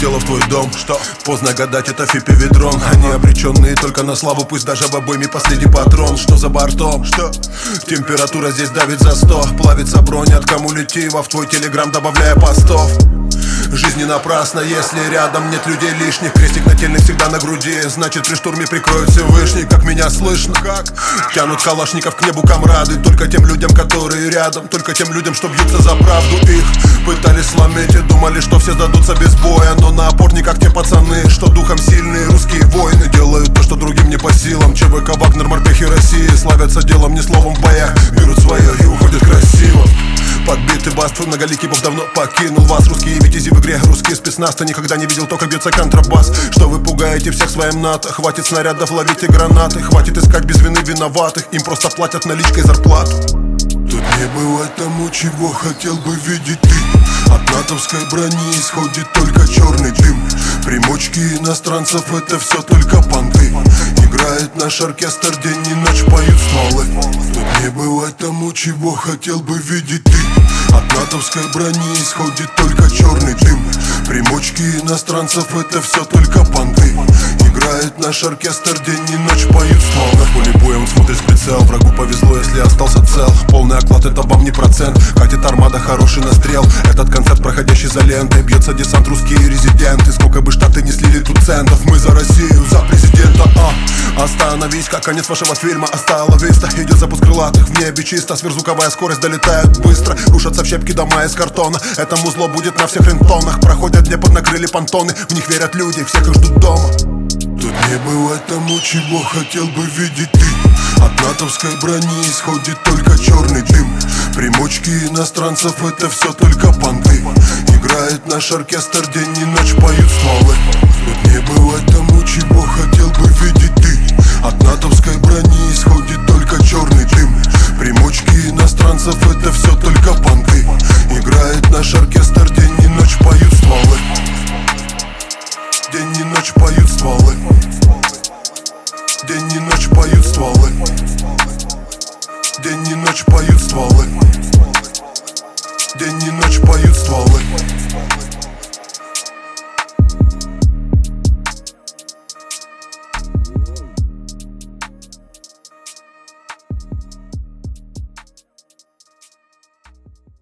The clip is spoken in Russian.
прилетела в твой дом. Что? Поздно гадать, это Фипи Ведрон. Они обреченные только на славу, пусть даже в обойме последний патрон. Что за бортом? Что? Температура здесь давит за 100. Плавится бронь от кумулятива в твой телеграм, добавляя постов. Жизнь не напрасна, если рядом нет людей лишних. Крестик нательный всегда на груди, значит при штурме прикроет Всевышний. Как меня слышно? Как? Тянут калашников к небу комрады. Только тем людям, которые рядом, только тем людям, что бьются за правду. Их пытались сломить и думали, что все сдадутся без боя. Но на опорниках те пацаны, что духом сильные русские воины. Делают то, что другим не по силам. ЧВК, Вагнер, морпехи России славятся делом, не словом в боях. Берут свое и уходят красиво. Подбитый бас, твой многоликий бог давно покинул вас. Русские витязи в игре, русский спецназ. Ты никогда не видел то, как бьется контрабас. Что вы пугаете всех своим НАТО? Хватит снарядов, ловите гранаты. Хватит искать без вины виноватых. Им просто платят наличкой зарплату. Тут не бывает тому, чего хотел бы видеть ты. От натовской брони исходит только черный дым. Примочки иностранцев — это все только понты. Играет наш оркестр, день и ночь поют стволы. Тут не бывает тому, чего хотел бы видеть ты. От натовской брони исходит только черный дым. Примочки иностранцев — это все только понты. Играет наш оркестр, день и ночь поют стволы. Поле боем смотрит в прицел, врагу повезло, если остался цел. Полный оклад — это вам не процент. Катит армада, хороший настрел. Этот концерт, проходящий за лентой. Бьется десант, русские резиденты. Сколько бы штаты не слили тут центов. Мы за Россию, за президента. Остановись, как конец вашего фильма. Остала виста, идет запуск крылатых. В небе чисто, сверхзвуковая скорость долетает быстро. Рушатся в щепки дома из картона. Это музло будет на всех рингтонах. Проходят Днепр, накрыли понтоны. В них верят люди, всех их ждут дома. Тут не бывает тому, чего хотел бы видеть ты. От натовской брони исходит только черный дым. Примочки иностранцев — это все только понты. Играет наш оркестр, день и ночь поют стволы. Тут не бывает тому, чего хотел бы видеть ты. От натовской брони исходит только черный дым. Примочки иностранцев — это все только понты. Играет наш оркестр, день и ночь поют стволы. День и ночь поют стволы. День и ночь поют стволы. День и ночь поют стволы. День и ночь поют стволы.